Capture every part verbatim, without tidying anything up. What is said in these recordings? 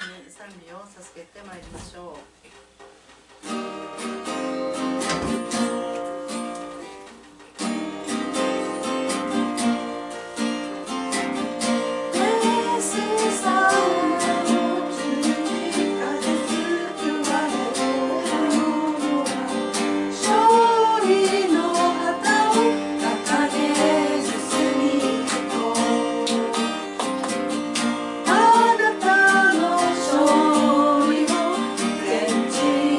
に賛美を捧げてまいりましょう。 あなたの勝利を全知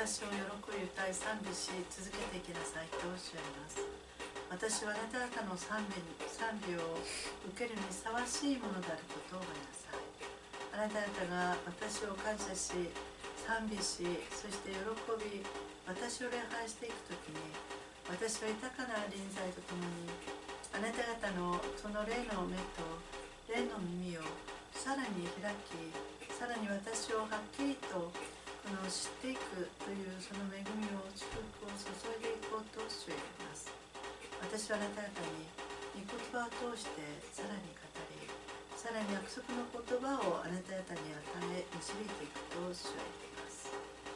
私を喜び歌い賛美し続けていきなさいとおっしゃいます。私はあなた方の賛美賛美を受けるにふさわしいものであることを覚えなさい。あなた方が私を感謝し賛美し、そして喜び私を礼拝していくときに、私は豊かな臨在とともにあなた方のその霊の目と霊の耳をさらに開き、さらに私をはっきりとこの知っていくというその恵みを祝福を注いでいこうと主は言います。私はあなた方に御言葉を通してさらに語り、さらに約束の言葉をあなた方に与え導いていくと主は言っています。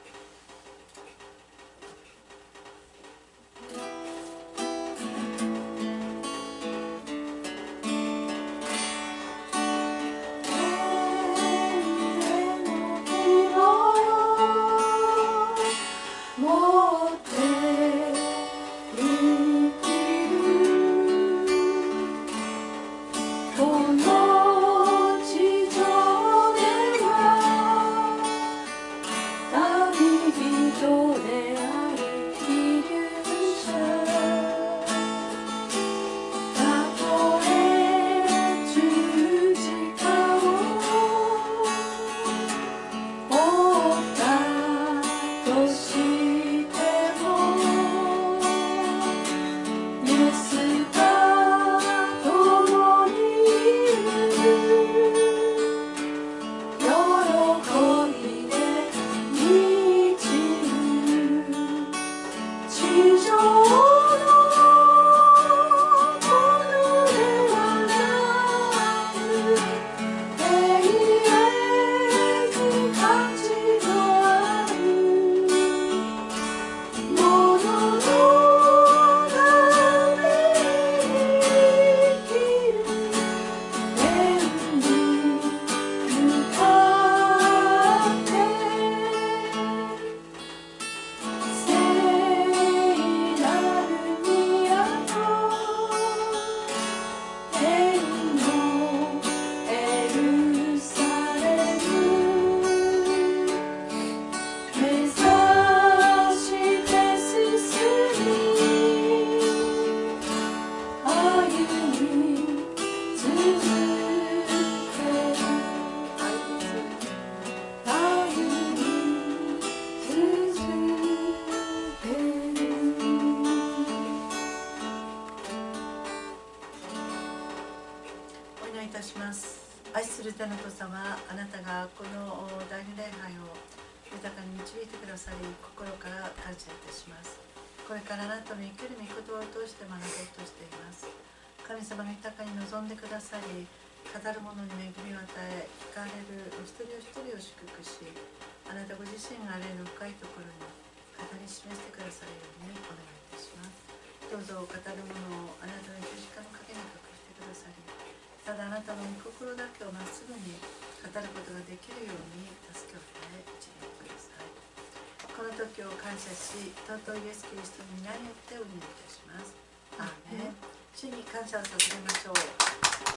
愛する天の父様、あなたがこの第二礼拝を豊かに導いてくださり、心から感謝いたします。これからあなたの生ける御言葉を通して学ぼうとしています。神様が豊かに望んでくださり、語る者に恵みを与え、聞かれるお一人お一人を祝福し、あなたご自身が霊の深いところに語り示してくださるようにお願いいたします。どうぞ語る者をあなたの十字架の陰に隠してくださり、ただあなたの御心だけをまっすぐに語ることができるように助けを与え導いてください。この時を感謝し、尊いイエス・キリストの皆によってお祈りいたします。アーメン。主に感謝を捧げましょう。